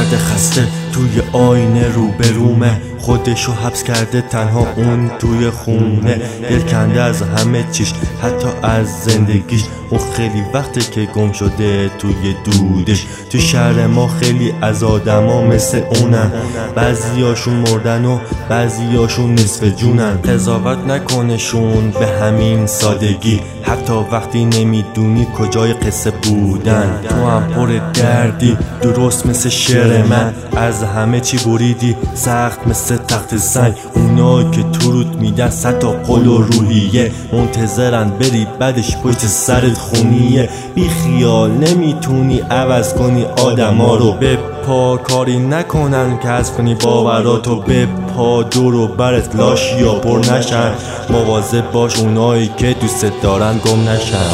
مرد خسته توی آینه روبرومه، خودشو حبس کرده تنها اون توی خونه، دل کنده از همه چیش حتی از زندگیش. اون خیلی وقته که گم شده توی دودش. تو شهر ما خیلی از آدما مثل اونن، بعضیاشون مردن و بعضیاشون نصف جونن. قضاوت نکنشون به همین سادگی، حتی وقتی نمیدونی کجای قصه بودن. تو هم پر دردی درست مثل شعر من، از همه چی بریدی سخت مثل تخت سنگ. اونا که تو رود میدن صد تا قول و روحیه، منتظرن بری بعدش پشت سرت خونیه. بی خیال نمیتونی عوض کنی آدما رو، به پا کاری نکنن که از کنی باوراتو. به پا دور و برت لاشیا پر نشن، مواظب باش اونایی که دوست دارن گم نشن.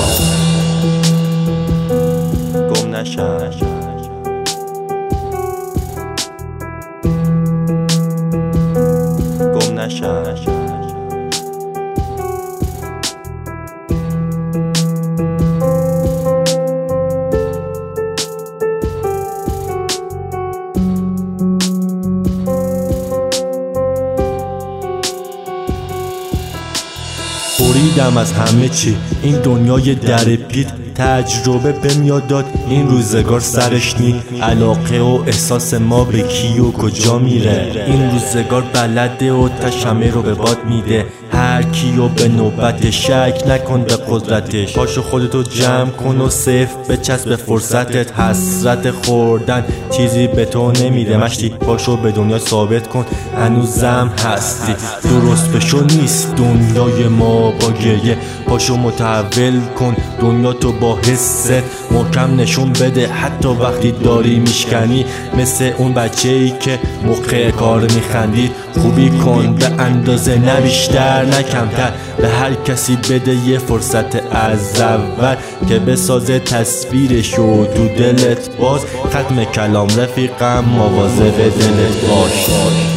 گم نشن. گم نشن. بریدم از همه چی، این دنیای در پیت. تجربه بهم یاد داد این روزگار سرش نی، علاقه و احساس ما به کی و کجا میره. این روزگار بلده و تشمه رو به باد میده، هر کیو به نوبت. شک نکن به قدرتش، پاشو خودتو جمع کن و صفر بچسب به فرصتت. حسرت خوردن چیزی به تو نمیده مشتی، پاشو به دنیا ثابت کن هنوزم هستی. درست بشو نیست دنیای ما با گریه، پاشو متحول کن دنیا تو با حست. محکم نشون بده حتی وقتی داری میشکنی، مثل اون بچه‌ای که موقع کار میخندید. خوبی کن به اندازه نه بیشتر نه کمتر، به هر کسی بده یه فرصت از اول که بسازه تصویرشو تو دلت باز. ختم کلام رفیقم، مواظب دلت باش.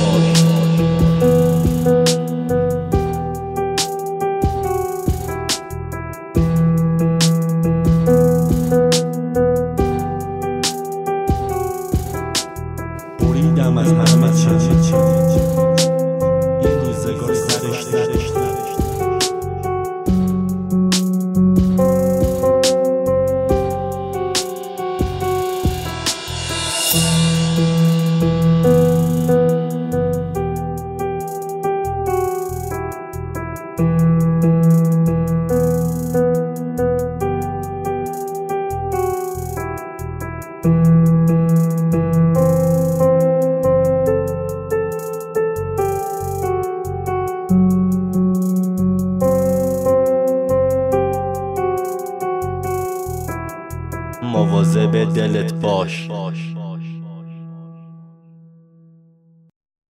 بریدم از همه چی، این روزگار سرش مواظب دلت باش.